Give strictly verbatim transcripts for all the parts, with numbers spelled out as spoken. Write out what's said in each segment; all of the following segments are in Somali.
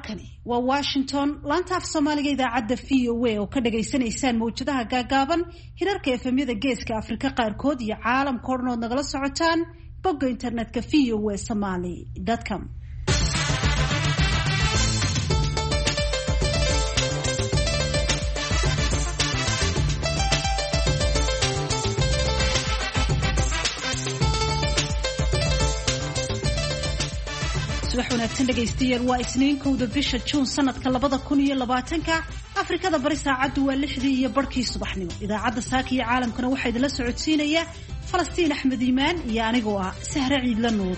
halkani waa Washington laanta af Soomaaliga idaacadda V O A oo ka dhageysanaysaan mawjadaha gaagaaban hirarka F M-yada geeska Afrika qaarkood iyo caalamka oo dhan nagala socotaan bogga internetka v o a somali dot com. subax wanaagsan dhageystayaal waa isniin kowda bisha June sanadka labada kun iyo labaatanka Afrikada bari saacadu waa lixdii iyo barkii subaxnimo idaacadda saaka iyo caalamkana waxa idin la socodsiinaya Falastiin Axmed Iimaan iyo anigoo ah Sahra Ciidla Nuur.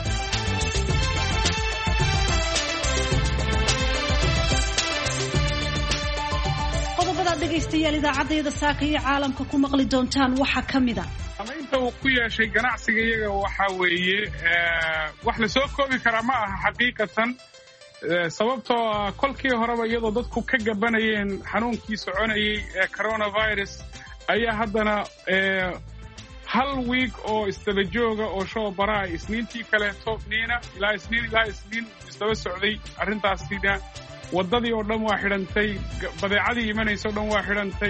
qodobada dhageystayaal idaacadda saaka iyo caalamka ku maqli doontaan waxa kamid ah inta uu ku yeeshay ganacsiga iyaga waxa weeye wax la soo koobi kara ma aha xaqiiqatan sababtoo kolkii horeba iyadoo dadku ka gabanayeen xanuunkii soconayay ee coronavirus ayaa haddana hal week oo isdaba jooga oo show baraa isniintii kaleeto niina ilaa isniin ilaa isniin isdaba socday arrintaasina waddadii oo dhan waa xidhantay badeecadii imanaysa oo dhan waa xidhantay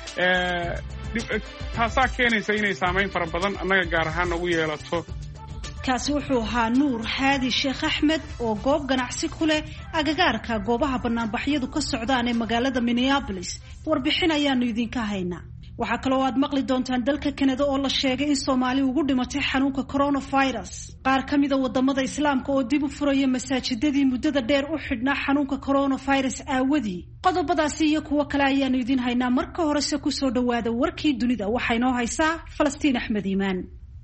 taasaa keenaysa inay saamayn fara badan annaga gaar ahaan nagu yeelato. kaasi wuxuu ahaa Nuur Haadi Sheekh Axmed oo goob ganacsi ku leh agagaarka goobaha banaanbaxyadu ka socdaan ee magaalada Minneapolis. warbixin ayaanu idinka haynaa. waxaa kaloo aad maqli doontaan dalka Canada oo la sheegay in Soomaali ugu dhimatay xanuunka coronavirus. qaar ka mid ah wadamada Islaamka oo dib u furaya masaajidadii muddada dheer u xidhnaa xanuunka coronavirus aawadii. qodobadaasi iyo kuwa kale ayaanu idin haynaa. marka horese ku soo dhawaada warkii dunida waxay noo haysaa Falastiin Axmed Iimaan.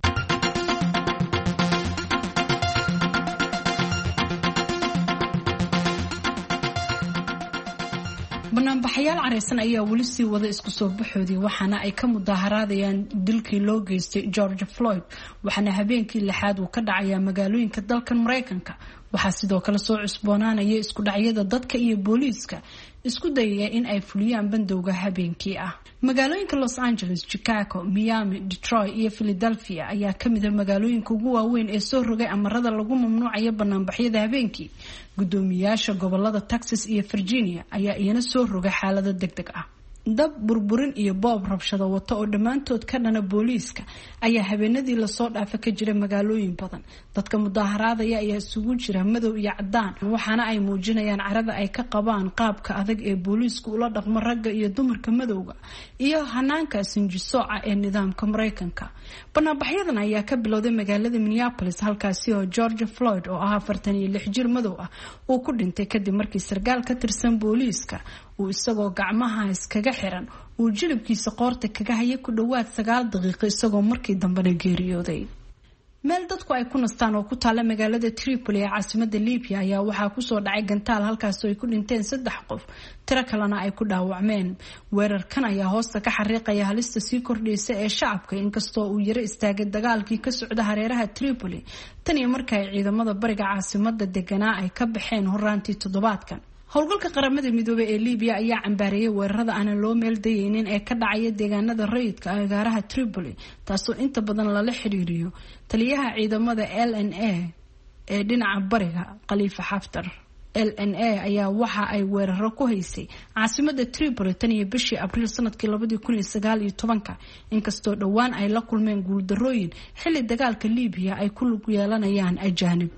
banaanbaxayaal careysan ayaa weli sii wada isku soo baxoodii waxaana ay ka mudaharaadayaan dilkii loo geystay George Floyd waxaana habeenkii lixaad uu ka dhacayaa magaalooyinka dalkan Mareykanka. waxaa sidoo kale soo cusboonaanaya isku dhacyada dadka iyo booliiska isku dayaya in ay fuliyaan bandowga habeenkii ah. magaalooyinka Los Angeles, Chicago, Miami, Detroit iyo Philadelphia ayaa ka mid ah magaalooyinka ugu waaweyn ee soo rogay amarada lagu mamnuucayo banaanbaxyada habeenkii. gudoomiyaasha gobolada Texas iyo Virginia ayaa iyana soo rogay xaalado degdeg ah. dab burburin iyo boob rabshado wato oo dhammaantood ka dhana booliiska ayaa habeenadii lasoo dhaafa ka jira magaalooyin badan. dadka mudaharaadaya ayaa isugu jira madow iyo cadaan waxaana ay muujinayaan carada ay ka qabaan qaabka adag ee booliisku ula dhaqmo ragga iyo dumarka madowga iyo hanaanka sinjisooca ee nidaamka Mareykanka. banaanbaxyadan ayaa ka bilowday magaalada Minneapolis halkaasi oo George Floyd oo ah afartan iyo lix jir madow ah uu ku dhintay kadib markii sarkaal ka tirsan booliiska uu isagoo gacmaha iskaga xiran uu jilibkiisa qoorta kaga hayay ku dhawaad sagaal daqiiqo isagoo markii dambena geeriyooday. meel dadku ay ku nastaan oo ku taala magaalada Tripoli ee caasimadda Libya ayaa waxaa ku soo dhacay gantaal halkaas oo ay ku dhinteen saddex qof tiro kalena ay ku dhaawacmeen. weerarkan ayaa hoosta ka xariiqaya halista sii kordhaysa ee shacabka inkastoo uu yara istaagay dagaalkii ka socda hareeraha Tripoli tan iyo markii ay ciidamada bariga caasimadda deganaa ay ka baxeen horaantii toddobaadkan. howlgalka qaramada midoobay ee Libya ayaa cambaareeyay weerarada aan loo meel dayeynin ee ka dhacaya deegaanada rayidka agagaaraha Tripoli taasoo inta badan lala xiriiriyo taliyaha ciidamada L N A ee dhinaca bariga Khalifa Haftar. L N A ayaa waxa ay weeraro ku haysay caasimadda Tripoli tan iyo bishii Abriil sanadkii laba kun iyo sagaal iyo toban inkastoo dhawaan ay la kulmeen guuldarrooyin xilli dagaalka Libya ay ku lug yeelanayaan ajaanib.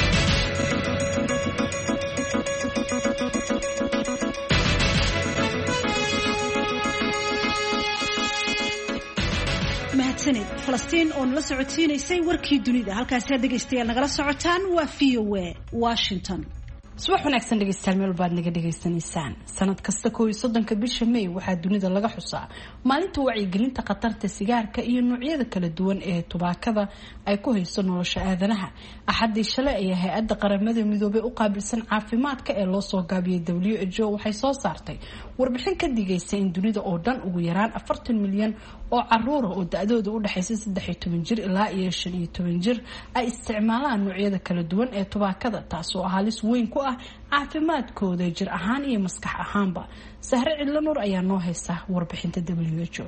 Falastiin oo la socodsiinaysay warkii dunida. halkaas aad dhageystayaal nagala socotaan waa V O A Washington. subax wanaagsan dhageystayaal meel baad naga dhageysanaysaan. sanad kasta koob iyo soddonka bisha May waxaa dunida laga xusaa maalinta wacyigelinta khatarta sigaarka iyo noocyada kala duwan ee tubaakada ay ku hayso nolosha aadanaha. axadii shalay ayaa hay-adda qaramada midoobay u qaabilsan caafimaadka ee loo soo gaabiyay W H O waxay soo saartay warbixin ka digaysa in dunida oo dhan ugu yaraan afartan milyan oo caruur oo da'doodu u dhaxaysa saddex iyo toban jir ilaa iyo shan iyo toban jir ay isticmaalaan noocyada kala duwan ee tubaakada taasoo ah halis weyn ku ah caafimaadkooda jir ahaan iyo maskax ahaanba. Sahra Ciidla Nuur ayaa noo haysa warbixinta W H O.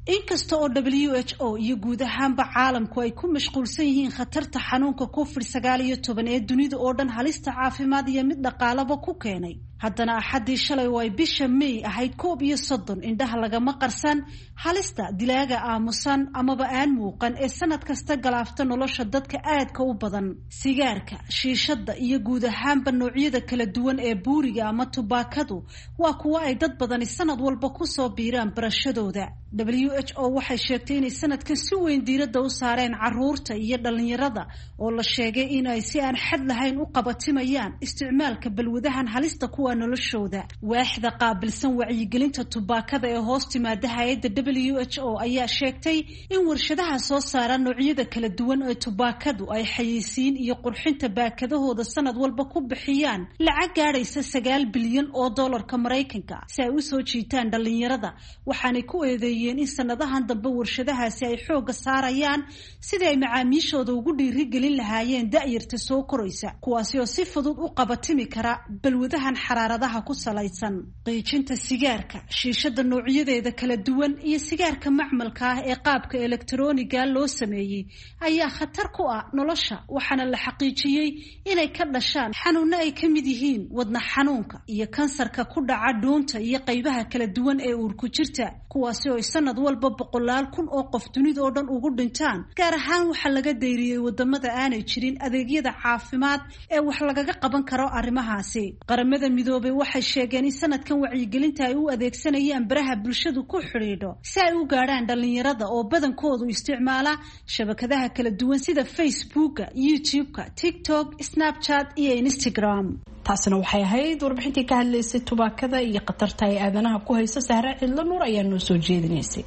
inkasta oo W H O iyo guud ahaanba caalamku ay ku mashquulsan yihiin khatarta xanuunka covid sagaal iyo toban ee dunida oo dhan halista caafimaad iyo mid dhaqaalaba ku keenay, haddana axaddii shalay oo ay bisha May ahayd koob iyo soddon indhaha lagama qarsan halista dilaaga aamusan amaba aan muuqan ee sanad kasta galaafta nolosha dadka aadka u badan. Sigaarka, shiishada iyo guud ahaanba noocyada kala duwan ee buuriga ama tubaakadu waa kuwa ay dad badani sanad walba ku soo biiraan barashadooda. W H O waxay sheegtay inay sanadkan si weyn diiradda u saareen caruurta iyo dhalinyarada oo la sheegay inay si aan xad lahayn u qabatimayaan isticmaalka balwadahan halista kuwa noloshooda. Waaxda qaabilsan wacyigelinta tubaakada ee hoos timaada hay'adda W H O ayaa sheegtay in warshadaha soo saara noocyada kala duwan ee tubaakadu ay xayeysiin iyo qurxinta baakadahooda sanad walba ku bixiyaan lacag gaadhaysa sagaal bilyan oo doolarka Maraykanka si ay u soo jiitaan dhalinyarada, waxaanay ku eedeeyeen in sanadahan dambe warshadahaasi ay xooga saarayaan sidii ay macaamiishooda ugu dhiirigelin lahaayeen da'yarta soo koraysa, kuwaasi oo si fudud u qabatimi kara balwadahan xaraaradaha ku salaysan. Qiijinta sigaarka, shiishada noocyadeeda kala duwan iyo sigaarka macmalka ah ee qaabka elektarooniga loo sameeyey ayaa khatar ku ah nolosha, waxaana la xaqiijiyey inay ka dhashaan xanuuno ay ka mid yihiin wadna xanuunka iyo kansarka ku dhaca dhuunta iyo qaybaha kala duwan ee uurku jirta, kuwaasi oo sanad walba boqolaal kun oo qof dunida oo dhan ugu dhintaan. Gaar ahaan waxaa laga dayriyey wadamada aanay jirin adeegyada caafimaad ee wax lagaga qaban karo arrimahaasi. Qaramada Midoobay waxay sheegeen in sanadkan wacyigelinta ay u adeegsanayaan baraha bulshadu ku xidhiidho si ay u gaadhaan dhalinyarada oo badankoodu isticmaala shabakadaha kala duwan sida Facebooka, YouTube-ka, TikTok, Snapchat iyo Instagram. taasina waxay ahayd warbixintii ka hadlaysay tubaakada iyo khatarta ay aadanaha ku hayso. Sahra Cidlo Nuur ayaa noo soo jeedinaysay.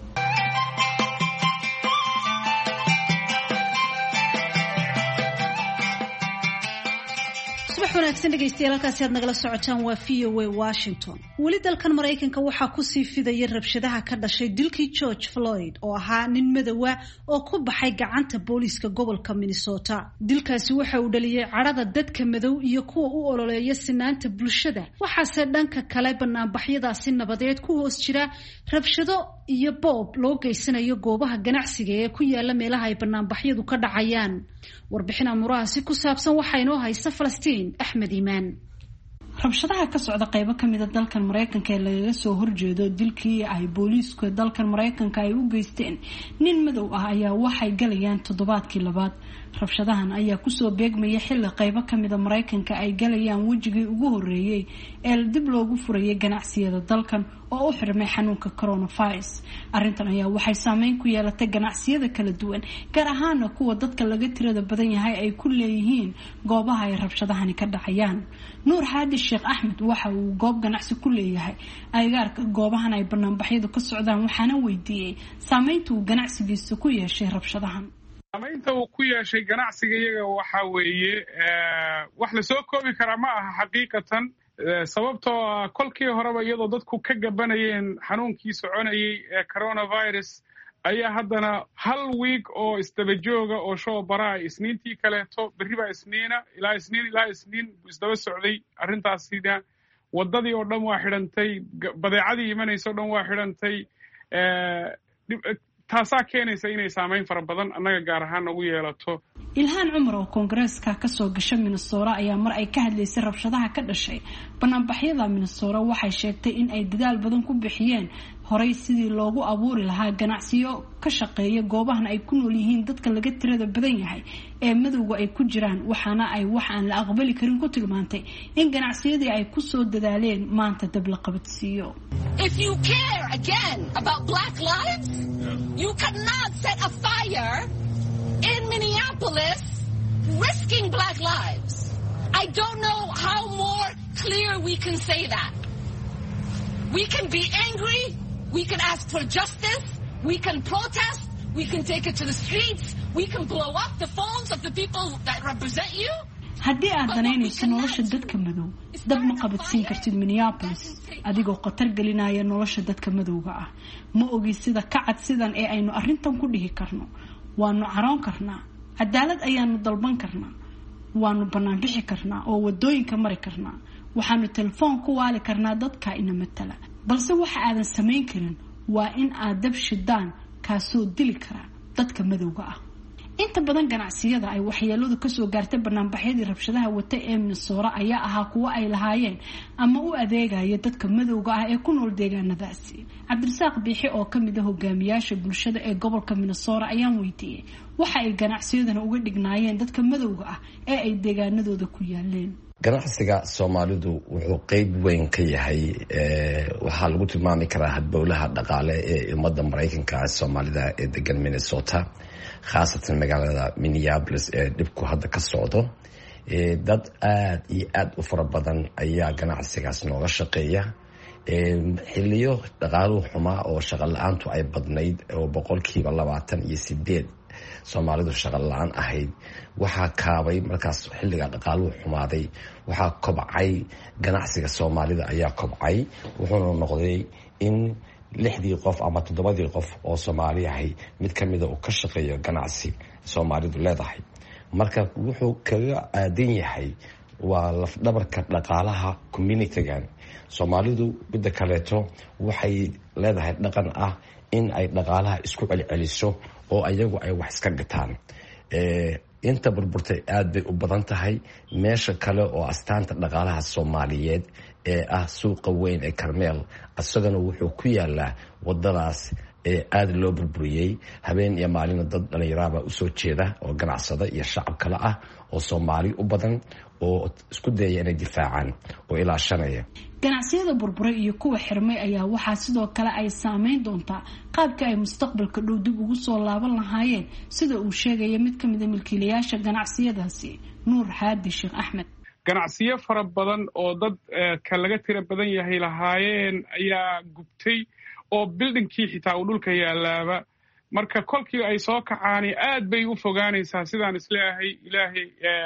wanaagsan dhegaystayaal, halkaasi aad nagala socotaan waa V O A Washington. Weli dalkan Maraykanka waxaa ku sii fidaya rabshadaha ka dhashay dilkii George Floyd oo ahaa nin madowa oo ku baxay gacanta booliiska gobolka Minnesota. Dilkaasi waxa uu dhaliyay cadhada dadka madow iyo kuwa u ololeeya sinaanta bulshada, waxaase dhanka kale banaanbaxyadaasi nabadeed ku hoos jira rabshado iyo boob loo geysanayo goobaha ganacsiga ee ku yaala meelaha ay banaanbaxyadu ka dhacayaan. warbixin amurahaasi ku saabsan waxaa inoo haysa Falastiin Axmed Iimaan. rabshadaha ka socda qaybo ka mid ah dalkan Mareykanka ee laga soo horjeedo dilkii ay booliisku dalkan Mareykanka ay u geysteen nin madow ah ayaa waxay galayaan toddobaadkii labaad. rabshadahan ayaa ku soo beegmaya xilli qaybo ka mid ah Mareykanka ay galayaan wajigii ugu horeeyay ee dib loogu furayay ganacsiyada dalkan oo u xirmay xanuunka coronavirus. arrintan ayaa waxay saameyn ku yeelatay ganacsiyada kala duwan, gaar ahaan kuwa dadka laga tirada badan yahay ay ku leeyihiin goobaha ay rabshadahani ka dhacayaan. Nuur Haadi Sheekh Axmed waxa uu goob ganacsi ku leeyahay agagaarka goobahan ay banaanbaxyadu ka socdaan, waxaana weydiiyey saameynta uu ganacsigiisa ku yeeshay rabshadahan. saameynta uu ku yeeshay ganacsiga iyaga waxa weeye wax la soo koobi karaa ma aha xaqiiqatan, sababtoo ah kolkii horeba iyadoo dadku ka gabanayeen xanuunkii soconayay ee coronavirus ayaa haddana hal wiig oo isdaba jooga oo shoo baraa isniintii kaleeto berri baa isniina ilaa isniin ilaa isniin buu isdaba socday. arrintaasina waddadii oo dhan waa xidhantay, badeecadii imanaysa o dhan waa xidhantay. taasaa keenaysa inay saameyn fara badan annaga gaar ahaan nagu yeelato. Ilhaan Cumar oo Koongareeska ka soo gashay Minnesota ayaa mar ay ka hadlaysay rabshadaha ka dhashay banaanbaxyada Minnesota waxay sheegtay in ay dadaal badan ku bixiyeen horay sidii loogu abuuri lahaa ganacsiyo ka shaqeeya goobahan ay ku nool yihiin dadka laga tirada badan yahay ee madowga ay ku jiraan, waxaana ay wax aan la aqbali karin ku tilmaantay in ganacsiyadii ay ku soo dadaaleen maanta dab la qabadsiiyo. If you care again about black lives, you cannot set a fire in Minneapolis risking black lives. I don't know how more clear we can say that. We can be angry, we can ask for justice, we can protest, we can take it to the streets, we can blow up the phones of the people that represent you. haddii aad danaynayso nolosha dadka madow, dab ma qabadsiin kartid Minneapolis adigoo khatar gelinaya nolosha dadka madowga ah. ma ogi sida ka cad sidan ee aynu arrintan ku dhihi karno. waanu caroon karnaa, cadaalad ayaanu dalban karnaa, waanu banaan bixi karnaa oo wadooyinka mari karnaa, waxaanu telefoon ku waali karnaa dadka ina matala, balse waxa aadan samayn karin waa in aad dab shidaan kaasoo dili kara dadka madowga ah. inta badan ganacsiyada ay waxyeeladu kasoo gaartay banaanbaxyadii rabshadaha wata ee Minnesota ayaa ahaa kuwa ay lahaayeen ama u adeegaya dadka madowga ah ee ku nool deegaanadaasi. Cabdirasaaq Biixi oo kamid ah hogaamiyaasha bulshada ee gobolka Minnesota ayaan weydiiyay waxa ay ganacsiyadana uga dhignaayeen dadka madowga ah ee ay deegaanadooda ku yaaleen. ganacsiga Soomaalidu wuxuu qayb weyn ka yahay waxa lagu tilmaami karaa hadbowlaha dhaqaale ee ummadda Mareykanka ee Soomaalida ee degan Minnesota, khaasatan magaalada Minneapolis ee dhibku hadda ka socdo. dad aad iyo aad u fara badan ayaa ganacsigaas nooga shaqeeya. xilliyo dhaqaaluhu xumaa oo shaqo la'aantu ay badnayd oo boqolkiiba labaatan iyo sideed Soomaalidu shaqo la'aan ahayd, waxaa kaabay markaas xilliga dhaqaaluhu xumaaday, waxaa kobcay ganacsiga Soomaalida ayaa kobcay, wuxuuna noqday in lixdii qof ama toddobadii qof oo Soomaali ahay mid kamida uu ka shaqeeyo ganacsi Soomaalidu leedahay. marka wuxuu kaga aadan yahay waa laf dhabarka dhaqaalaha community-gan. Soomaalidu midda kaleeto waxay leedahay dhaqan ah in ay dhaqaalaha isku celceliso oo ayagu ay wax iska gataan. inta burburtay aad bay u badan tahay. meesha kale oo astaanta dhaqaalaha Soomaaliyeed ee ah suuqa weyn ee Carmel, asagana wuxuu ku yaalaa wadadaas ee aad loo burburiyay. habeen iyo maalin dad dhalinyarada u soo jeeda oo ganacsada iyo shacab kale ah oo Soomaali u badan oo isku dayaya inay difaacaan oo ilaashanaya. ganacsiyada burburay iyo kuwa xirmay ayaa waxaa sidoo kale ay saameyn doontaa qaabka ay mustaqbalka dhow dib ugu soo laaban lahaayeen, sida uu sheegaya mid kamid ah milkiilayaasha ganacsiyadaasi, Nuur Haadi Sheekh Axmed. ganacsiyo fara badan oo dad ka laga tira badan yahay lahaayeen ayaa gubtay oo buildingkii xitaa uu dhulka yaalaaba. marka kolkii ay soo kacaani aad bay u fogaanaysaa sidaan isleeyahay ilaahay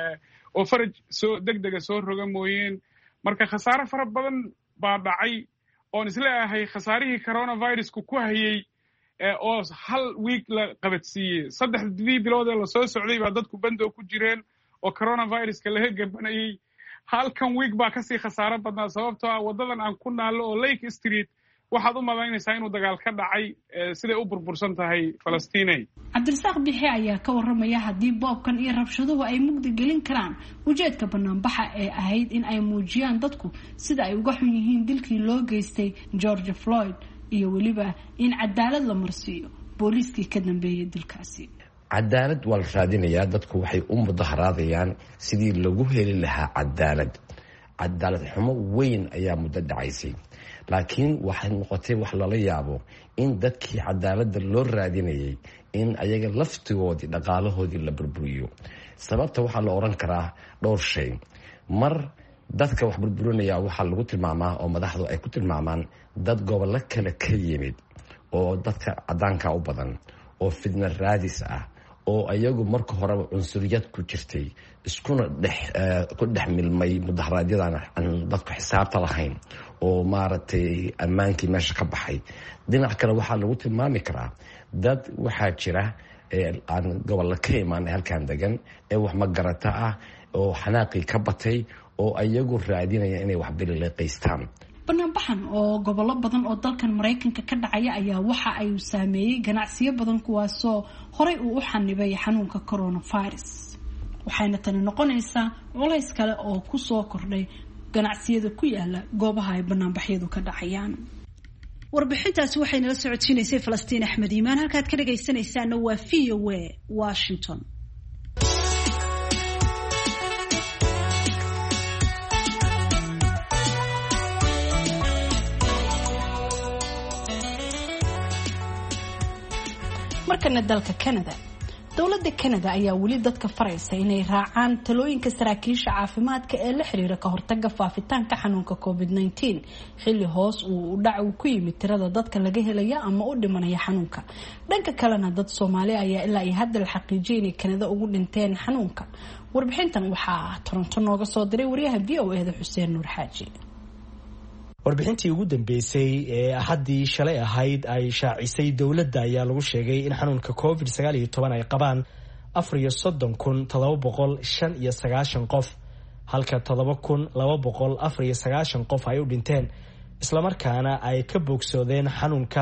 oo faraj soo degdega soo roga mooyeen. marka khasaare fara badan baa dhacay oon isleeyahay khasaarihii coronavirusku ku hayay oo hal week la qabadsiiyey. saddexdii bilood ee lasoo socday baa dadku bando ku jireen oo coronaviruska laga gabanayay. halkan week baa kasii khasaaro badnaa sababtoo ah wadadan aan ku naallo oo Lake Street waxaad u malaynaysaa inuu dagaal ka dhacay siday u burbursan tahay Falastiinay. Cabdirasaaq Biixi ayaa ka warramaya haddii boobkan iyo rabshaduhu ay mugdi gelin karaan ujeedka banaanbaxa ee ahayd in ay muujiyaan dadku sida ay uga xun yihiin dilkii loo geystay George Floyd iyo weliba in cadaalad la marsiiyo booliiskii ka dambeeyay dilkaasi. cadaalad waa la raadinayaa. dadku waxay u mudaharaadayaan sidii lagu heli lahaa cadaalad. cadaalad xumo weyn ayaa muddo dhacaysay, laakiin waxay noqotay wax lala yaabo in dadkii cadaaladda loo raadinayay in ayaga laftigoodii dhaqaalahoodii la burburiyo. sababta waxaa la oran karaa dhowr shay. mar dadka wax burburinaya waxaa lagu tilmaamaa oo madaxdu ay ku tilmaamaan dad gobollo kale ka yimid oo dadka cadaanka u badan oo fidna raadis ah oo ayagu marka horeba cunsuriyad ku jirtay, iskuna dhex ku dhex milmay mudaharaadyadaan aan dadku xisaabta lahayn oo maaragtay ammaankii meesha ka baxay. dhinac kale waxaa lagu tilmaami karaa dad waxaa jira aan gobollo ka imaan halkan degan ee wax magarata ah oo xanaaqii ka batay oo ayagu raadinaya inay wax bilileeqaystaan. banaanbaxan oo gobollo badan oo dalkan Mareykanka ka dhacaya ayaa waxa ay saameeyay ganacsiyo badan kuwaasoo horey uu u xanibay xanuunka coronavirus. waxayna tani noqonaysaa culays kale oo ku soo kordhay ganacsiyada ku yaala goobaha ay banaanbaxyadu ka dhacayaan. warbixintaasi waxay nala socodsiinaysay Falastiin Axmed Iimaan. halkaad ka dhagaysanaysaana waa V O A Washington. markana dalka Canada. dowladda Canada ayaa weli dadka faraysa inay raacaan talooyinka saraakiisha caafimaadka ee la xiriira ka hortagga faafitaanka xanuunka covid nineteen xilli hoos uu dhac uu ku yimid tirada dadka laga helaya ama u dhimanaya xanuunka. dhanka kalena dad Soomaali ayaa ilaa ay hadda la xaqiijiyay inay Canada ugu dhinteen xanuunka. warbixintan waxaa Toronto nooga soo diray wariyaha V O A da Xuseen Nuur Xaaji. warbixintii ugu dambeysay ee axaddii shalay ahayd ay shaacisay dowladda ayaa lagu sheegay in xanuunka covid sagaal iyo toban ay qabaan afar iyo soddon kun toddoba boqol shan iyo sagaashan qof, halka toddoba kun laba boqol afar iyo sagaashan qof ay u dhinteen, islamarkaana ay ka bogsoodeen xanuunka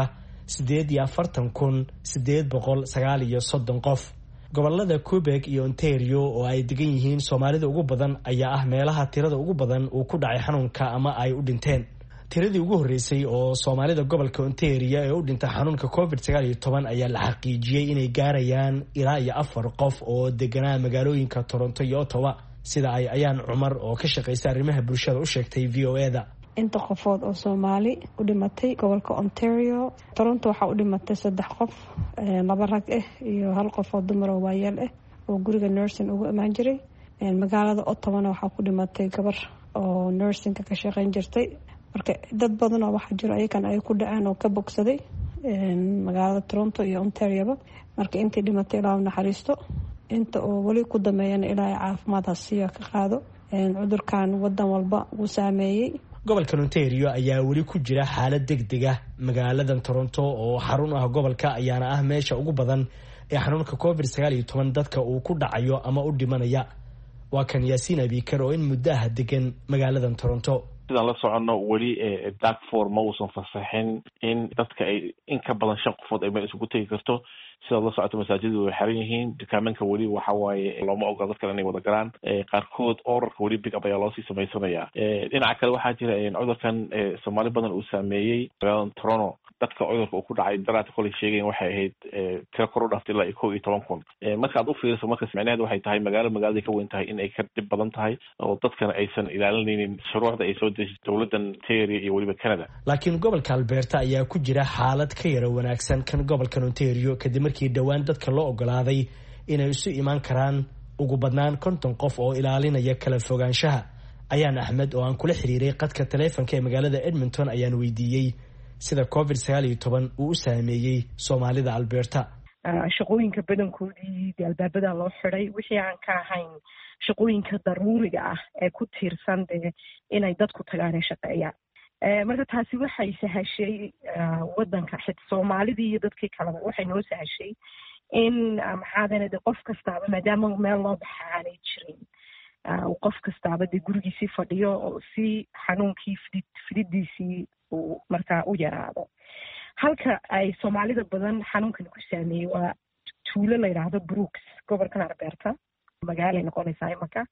sideed iyo afartan kun sideed boqol sagaal iyo soddon qof. gobolada Quebec iyo Ontario oo ay degan yihiin Soomaalida ugu badan ayaa ah meelaha tirada ugu badan uu ku dhacay xanuunka ama ay u dhinteen. tiradii ugu horeysay oo Soomaalida gobolka Ontario ee u dhintay xanuunka covid sagaal iyo toban ayaa la xaqiijiyay inay gaarayaan ilaa iyo afar qof oo deganaa magaalooyinka Toronto iyo Ottawa, sida ay ayaan Cumar oo ka shaqeysay arrimaha bulshada u sheegtay V O A da. inta qofood oo Soomaali u dhimatay gobolka Ontario, Toronto waxa u dhimatay saddex qof, laba rag ah iyo hal qof oo dumar oo waayeel ah oo guriga nursing ugu imaan jiray. magaalada Ottawa waxa ku dhimatay gabar oo nursing ka shaqeyn jirtay. marka dad badan oo waxa jiro ayakan ay ku dhaceen oo ka bogsaday magaalada Toronto iyo Ontario. marka intii dhimatay ilaa naxariisto, inta oo wali ku dameeyeen ilaa caafimaad hasiya ka qaado. cudurkan wadan walba uu saameeyay. gobolka Ontario ayaa wali ku jira xaalad degdeg ah. magaalada Toronto oo xarun ah gobolka ayaana ah meesha ugu badan ee xanuunka covid sagaal iyo toban dadka uu ku dhacayo ama u dhimanaya. waa kan Yaasiin Abikar oo in muddo ah degan magaalada Toronto. sidaan la socono weli Dartford ma uusan fasaxin in dadka ay in ka badan shan qofood ay meel isugu tagi karto. sidaad la socoto masaajiddu way xiran yihiin, dukaamanka weli waxa waaye looma ogola dadka inay wada galaan. qaarkood orarka weli big up ayaa loosii samaysanaya. dhinaca kale waxaa jira cudurkan Soomaali badan uu saameeyey magaalada Toronto. dadka cudurka uu ku dhacay daraadka kolay sheegeen waxay ahayd tiro kor u dhaftay ilaa kow iyo toban kun. markaad u fiiriso markaas micnaheedu waxay tahay magaalo magaaladay ka weyn tahay in ay ka dhib badan tahay oo dadkana aysan ilaalinaynin shuruucda ay soo dejisay dowladan Ontario iyo weliba Canada. laakiin gobolka Alberta ayaa ku jira xaalad ka yara wanaagsan kan gobolka Ontario kadib markii dhawaan dadka loo ogolaaday inay isu imaan karaan ugu badnaan konton qof oo ilaalinaya kala fogaanshaha. ayaan Axmed oo aan kula xiriiray qadka taleefanka ee magaalada Edmonton ayaan weydiiyey sida covid sagaal iyo toban uu u saameeyey Soomaalida Alberta. shaqooyinka badankoodii albaabada loo xiray, wixii aan ka ahayn shaqooyinka daruuriga ah ee ku tiirsan inay dadku tagaan ee shaqeeyaan. marka taasi waxay sahashay wadanka xita Soomaalidii iyo dadkii kaleba waxay noo sahashay in maxaadanade qof kastaaba maadaama meel loo baxa aanay jirin, qof kastaaba dee gurigiisii fadhiyo oo si xanuunkii fidid fididiisii uu markaa u yaraado. halka ay Soomaalida badan xanuunkan ku saameeyey waa tuulo la yidhaahdo Brooks, gobolkan Alberta. magaalay noqonaysaa imaka.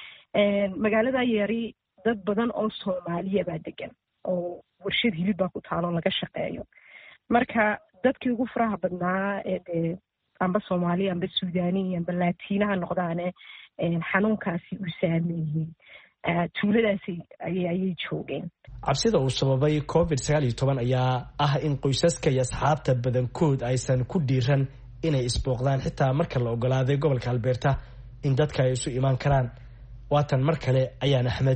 magaalada yari dad badan oo Soomaaliya baa degan oo warshad hilib baa ku taalo laga shaqeeyo. marka dadkii ugu faraha badnaa ee dee amba Soomaali amba Suudaani amba Laatiinaha noqdaane xanuunkaasi uu saameeyey tuuladaasi ayay joogeen. cabsida uu sababay covid sagaal iyo toban ayaa ah in qoysaska iyo asxaabta badankood aysan ku dhiiran inay isbooqdaan xitaa marka la ogolaaday gobolka Alberta in dadka ay isu imaan karaan. waatan mar kale ayaan Axmed.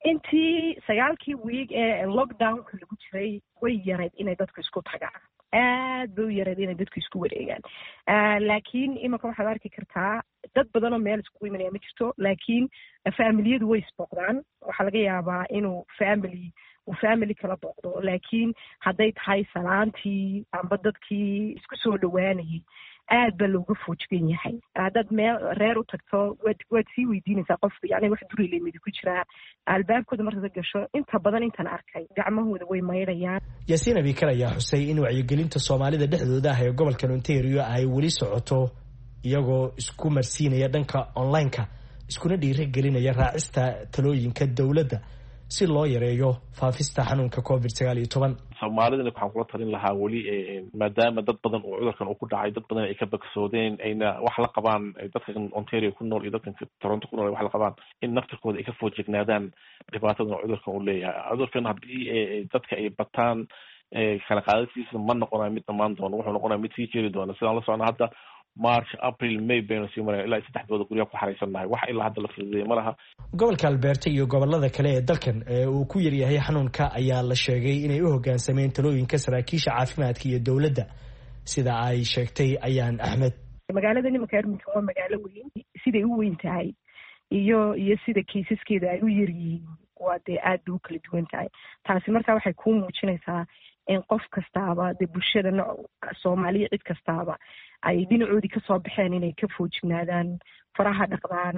intii sagaalkii week ee lockdownka lagu jiray way yarayd inay dadku isku tagaan. aad bay u yarayd inay dadku isku wareegaan. laakiin imanka waxaad arki kartaa dad badan oo meel iskugu imanaya ma jirto, laakiin familiyadu way isbooqdaan. waxaa laga yaabaa inuu family uu family kala booqdo, laakiin hadday tahay salaantii amba dadkii isku soo dhawaanayay aad baa looga foojigan yahay. haddaad meel reer u tagto waad waad sii weydiinaysaa qofka yani wax durileemidi ku jiraa. albaabkooda markaad gasho inta badan intaan arkay gacmahooda way maydhayaan. Yaasiin Abikar ayaa xusay in wacyigelinta Soomaalida dhexdooda ah ee gobolka Ontario ay weli socoto iyagoo isku marsiinaya dhanka online-ka, iskuna dhiirigelinaya raacista talooyinka dowladda si loo yareeyo faafista xanuunka covid sagaal iyo toban. Soomaalidana waxaan kula talin lahaa weli maadaama dad badan oo cudurkan uu ku dhacay, dad badan ay ka bogsoodeen, ayna wax la qabaan dadkan Ontario ku nool iyo dadkan Toronto ku nool wax la qabaan, in naftirkooda ay ka foojignaadaan dhibaatada cudurkan uu leeyahay. cudurkan haddii dadka ay bataan kala qaadasiisa ma noqonayo mid dhammaan doono, wuxuu noqonayo mid sii jiri doona. sidaan la socona hadda March, April, May baynu sii maraya ilaa saddexdooda guryaha ku xaraysannahay. wax ilaa hadda la fududeeyay ma laha. gobolka Alberta iyo gobolada kale ee dalkan ee uu ku yaryahay xanuunka ayaa la sheegay inay u hoggaansameen talooyinka saraakiisha caafimaadka iyo dowladda, sida ay sheegtay ayaan Axmed. magaalada nimanka Edmonton waa magaalo weyn, siday u weyn tahay iyo iyo sida kiisaskeeda ay u yar yihiin waa dee aad u kala duwan tahay. taasi markaa waxay kuu muujinaysaa in qof kastaaba dee bulshada Soomaaliya cid kastaaba ay dhinacoodii kasoo baxeen inay ka foojignaadaan, faraha dhaqdaan,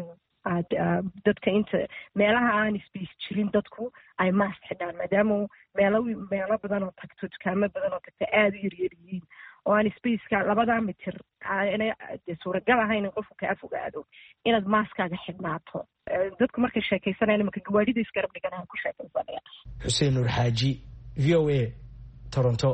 aad dadka inta meelaha aan space jirin dadku ay mask xidhaan maadaama meelo meelo badan oo tagto dukaamo badan oo tagto aada u yaryar yihiin oo aan spaceka labadaa mitir inay suuragal ahayn in qofku kaa fogaado inaad maskaaga xidhnaato dadku markay sheekaysanayaan marka gawaadhida isgarab dhiganayaan ku sheekaysanaya. xuseen nuur xaaji v o a Toronto.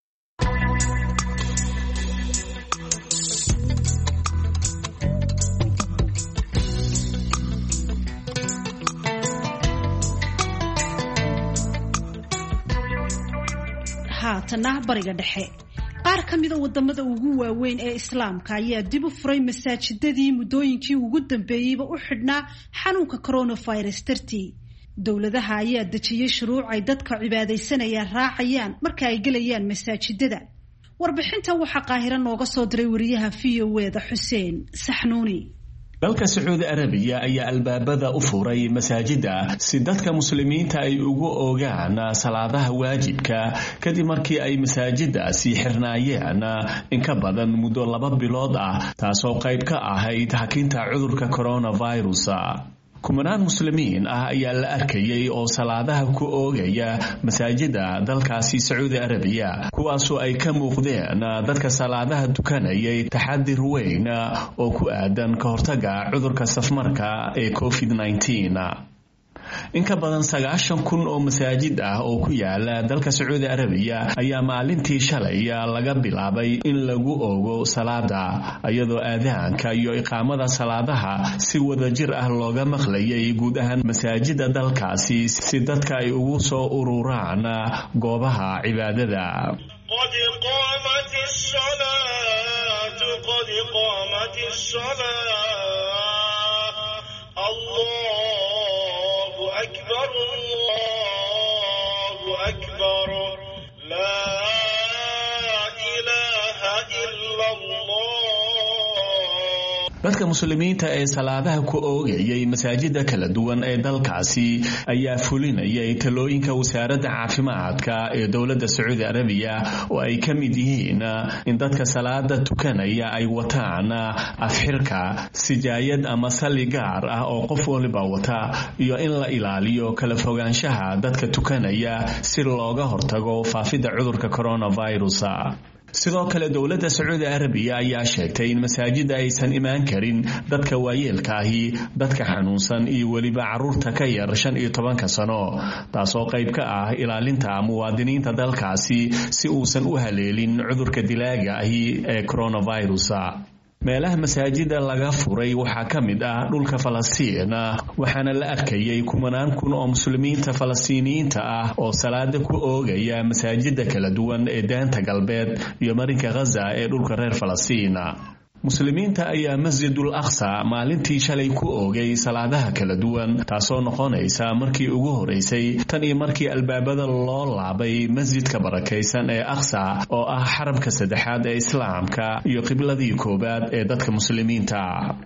haatana bariga dhexe qaar ka mida wadamada ugu waaweyn ee islaamka ayaa dib u furay masaajidadii muddooyinkii ugu dambeeyeyba u xidhnaa xanuunka coronavirus dartii. dowladaha ayaa dejiyey shuruuc ay dadka cibaadaysanayaan raacayaan marka ay gelayaan masaajidada. warbixinta waxaa qaahiro nooga soo diray wariyaha v o e da xuseen saxnuuni. dalka sacuudi arabiya ayaa albaabada u furay masaajida si dadka muslimiinta ay ugu ogaan salaadaha waajibka kadib markii ay masaajiddaasi xirnaayeen in ka badan muddo laba bilood ah taasoo qayb ka ahayd hakinta cudurka coronavirus. kumanaan muslimiin ah ayaa la arkayay oo salaadaha ku oogaya masaajida dalkaasi sacuudi arabiya kuwaasoo ay ka muuqdeen dadka salaadaha tukanayay taxadir weyn oo ku aadan ka hortaga cudurka safmarka ee covid nineteen. in ka badan sagaashan kun oo masaajid ah oo ku yaala dalka sacuudi arabiya ayaa maalintii shalay laga bilaabay in lagu oogo salaada iyadoo aadaanka iyo iqaamada salaadaha si wadajir ah looga maqlayay guud ahaan masaajida dalkaasi si dadka ay ugu soo ururaan goobaha cibaadada. qad qaamat as-salaatu qad qaamat as-salaatu Allahu akbar Allahu akbar la ilaha illa Allah. dadka muslimiinta ee salaadaha ku oogayay masaajida kala duwan ee dalkaasi ayaa fulinayay talooyinka wasaaradda caafimaadka ee dowladda sacuudi arabiya oo ay ka mid yihiin in dadka salaada tukanaya ay wataan afxirka sijaayad ama salli gaar ah oo qof waliba wata iyo in la ilaaliyo kala fogaanshaha dadka tukanaya si looga hortago faafidda cudurka coronavirus. sidoo kale dowladda sacuudi arabiya ayaa sheegtay in masaajida aysan imaan karin dadka waayeelka ahi dadka xanuunsan iyo weliba caruurta ka yar shan iyo tobanka sano taasoo qayb ka ah ilaalinta muwaadiniinta dalkaasi si uusan u haleelin cudurka dilaaga ahi ee coronavirus. meelaha masaajida laga furay waxaa ka mid ah dhulka Falastiin waxaana la arkayay kumanaan kun oo muslimiinta Falastiiniyiinta ah oo salaada ku oogaya masaajida kala duwan ee daanta galbeed iyo marinka Gaza ee dhulka reer Falastiin. muslimiinta ayaa masjidul aqsa maalintii shalay ku oogay salaadaha kala duwan taasoo noqonaysa markii ugu horeysay tan iyo markii albaabada loo laabay masjidka barakaysan ee aqsa oo ah xaramka saddexaad ee islaamka iyo qibladii koobaad ee dadka muslimiinta.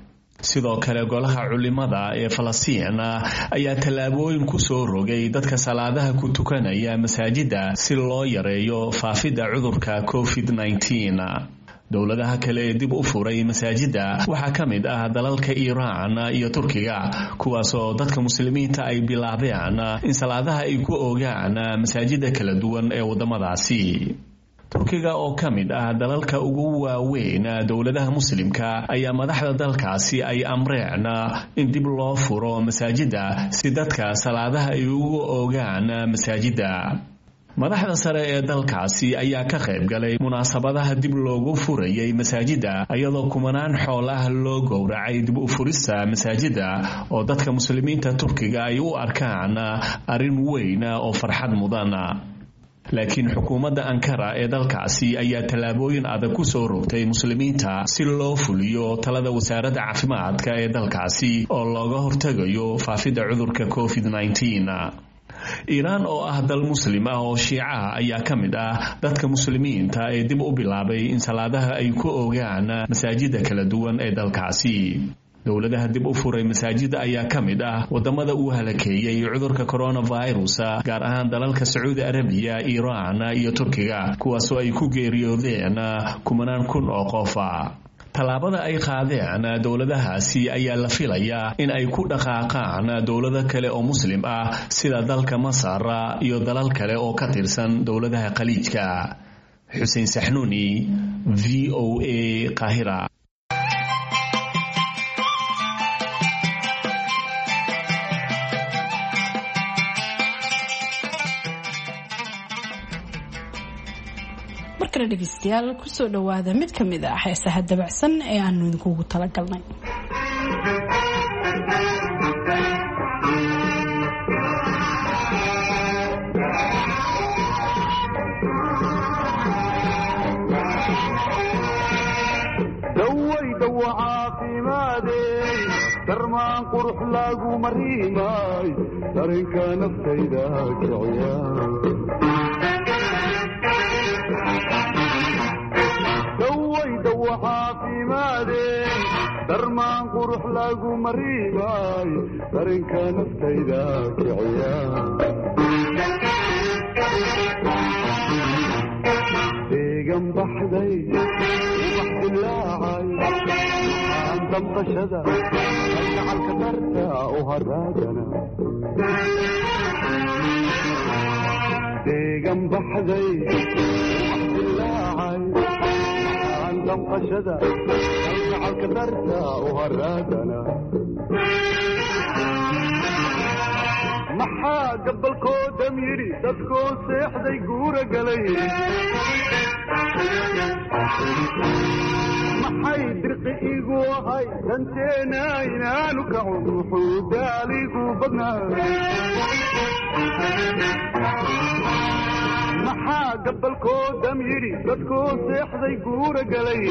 sidoo kale golaha culimada ee Falastiin ayaa tallaabooyin ku soo rogay dadka salaadaha ku tukanaya masaajida si loo yareeyo faafidda cudurka covid nineteen. dowladaha kale ee dib u furay masaajida waxaa ka mid ah dalalka Iiraan iyo Turkiga kuwaasoo dadka muslimiinta ay bilaabeen in salaadaha ay ku oogaan masaajida kala duwan ee wadamadaasi. Turkiga oo ka mid ah dalalka ugu waaweyn dowladaha muslimka ayaa madaxda dalkaasi ay amreen in dib loo furo masaajida si dadka salaadaha ay ugu oogaan masaajida. madaxda sare ee dalkaasi ayaa ka qayb galay munaasabadaha dib loogu furayay masaajida iyadoo kumanaan xoolaha loo gowracay dib u furista masaajida oo dadka muslimiinta Turkiga ay u arkaan arrin weyn oo farxad mudan. laakiin xukuumadda Ankara ee dalkaasi ayaa tallaabooyin adag ku soo rogtay muslimiinta si loo fuliyo talada wasaaradda caafimaadka ee dalkaasi oo looga hortagayo faafidda cudurka covid nineteen. Iiraan oo ah dal muslim ah oo shiica ayaa ka mid ah dadka muslimiinta ee dib u bilaabay in salaadaha ay ku oogaan masaajida kala duwan ee dalkaasi. dowladaha dib u furay masaajida ayaa ka mid ah wadamada uu halakeeyay cudurka coronavirus gaar ahaan dalalka Sacuudi Arabiya, Iiraan iyo Turkiga kuwaasoo ay ku geeriyoodeen kumanaan kun oo qof. tallaabada ay qaadeen dowladahaasi ayaa la filayaa in ay ku dhaqaaqaan dowlado kale oo muslim ah sida dalka Masar iyo dalal kale oo ka tirsan dowladaha khaliijka. Xuseen Saxnuuni, V O A, Qaahira. markale dhegeystayaal kusoo dhawaada mid ka mid ah heesaha dabacsan ee aanu idinkugu talagalnay. dawayda caafimaadey darmaan qurux lagu mariimay dareenka naftayda kiciya dawayda caafimaadey darmaan qurux lagu mariimay dareenka naftayda kiciya deegan baxday damqashada gacalka darta u haraagana deegan baxday dilaacay aan damqashada gacalka darta u haraagana maxaa gabalkoodam yidhi dadkoo seexday guura galay maxay dirqi igu ahay danteena inaanu kacun wuxuu daaligu badnaa maxaa gabalkoodam yidhi dadkoo seexday guura galay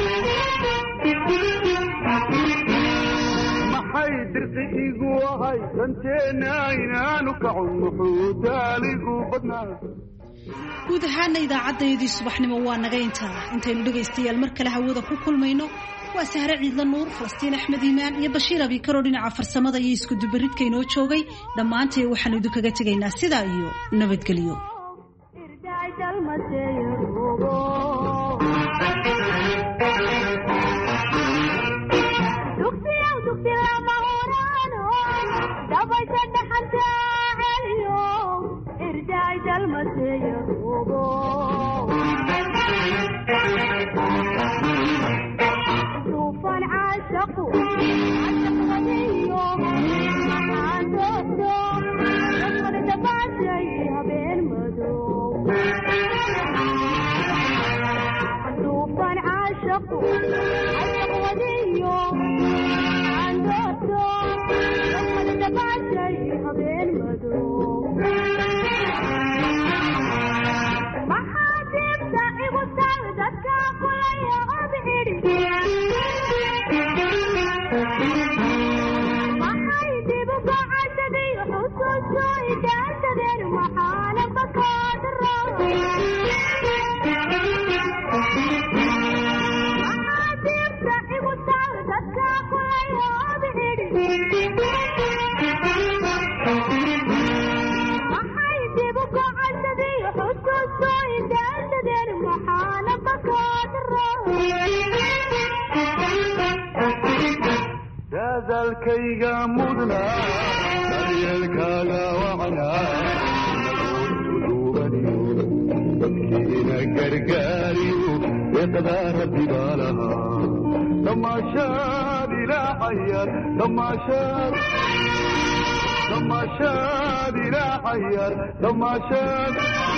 maxay dirqi igu ahay danteena inaanu kacun wuxuu daaligu badnaa. guud ahaana idaacaddayadii subaxnimo waa naga intaa intaynu dhegaystayaal mar kale hawada ku kulmayno waa Sahre Ciidla Nuur, Falastiin Axmed Iimaan iyo Bashiir Abikaro dhinaca farsamada iyo isku dubaridka inoo joogay. dhammaanteen waxaan idin kaga tegaynaa sidaa iyo nabadgelyo. طوفان عاشقوا عاشق غنيهم عاشقوا لما تبعت جايها بين مدوم طوفان عاشقوا عاشق غنيهم عاشقوا لما تبعت جايها بين مدوم dadalkayga mudna daryeelkaaga wacna duubaniyo dadkiina gargaariyo iqdaa rabbi baa lahaa damaashaad ilaahayar damaashaad damaashaad ilaahayar damaashaad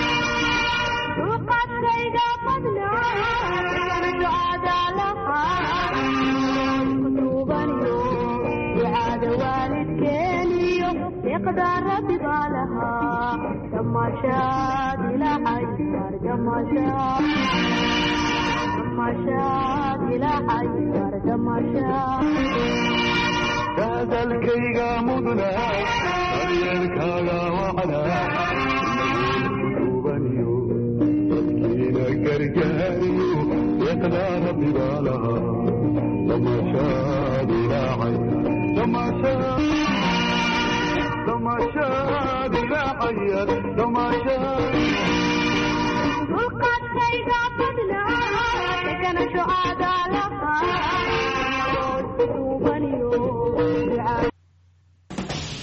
duqadkayga mudna ducada lahaa والدكينيو يقدر ربي بالها دمشاد إلى حجر دمشاد دمشاد إلى حجر دمشاد هذا الكيغا مدنا يركاغا وعلا قلوبانيو تسكينا كرجانيو يقدر ربي بالها دمشاد إلى حجر دمشاد دمشاد إلى حير دمشاد وقد كيدا بدنا دقنا شو عادالها